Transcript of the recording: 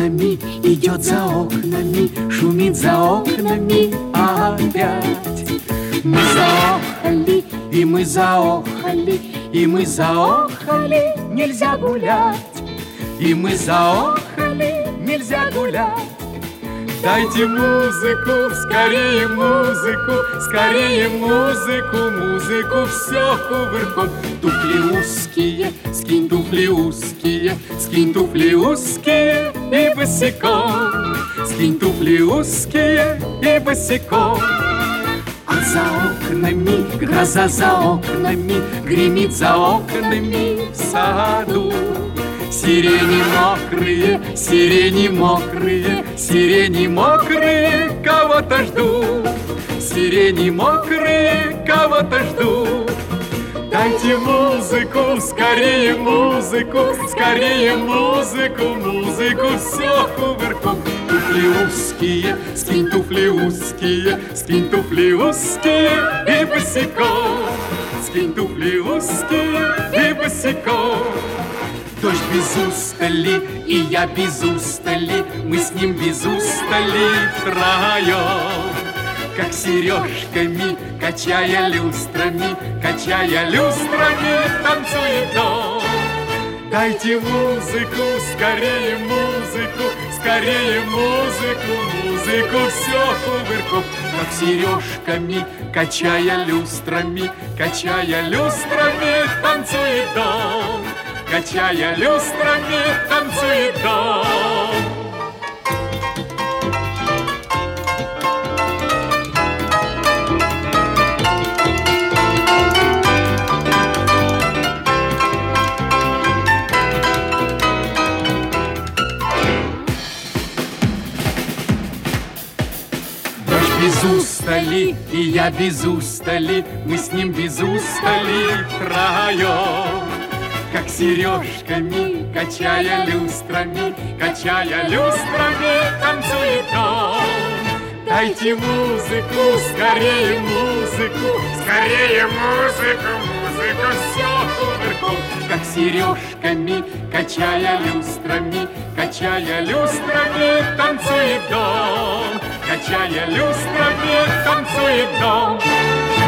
окнами, идет за окнами, шумит за окнами опять. Мы заохали, и мы заохали, и мы заохали, нельзя гулять. И мы заохали, нельзя гулять. Дайте музыку, скорее музыку, скорее музыку, музыку, все кувырком. Туфли узкие, скинь туфли узкие, скинь туфли узкие и босиком. Скинь туфли узкие и босиком. А за окнами, гроза за окнами, гремит за окнами в саду. Сирени мокрые, сирени мокрые, сирени мокрые, кого-то ждут. Сирени мокрые, кого-то ждут. Дайте музыку, скорее музыку, скорее музыку, музыку, все кувырком. Туфли узкие, скинь туфли узкие, скинь туфли узкие и босиком. Скинь туфли узкие и босиком. Дождь без устали, и я без устали, мы с ним без устали втроем. Как сережками, качая люстрами, танцует он. Дайте музыку, скорее музыку, скорее музыку, музыку, все кувырком. Как сережками, качая люстрами, танцует он. Качая люстрами, танцует дом. Дождь без устали, и я без устали, мы с ним без устали втроем. Как сережками, качая люстрами, танцует он. Дайте музыку, скорее музыку, скорее музыку, музыку, все кувырком. Как сережками, качая люстрами, танцует он. Качая люстрами, танцует он.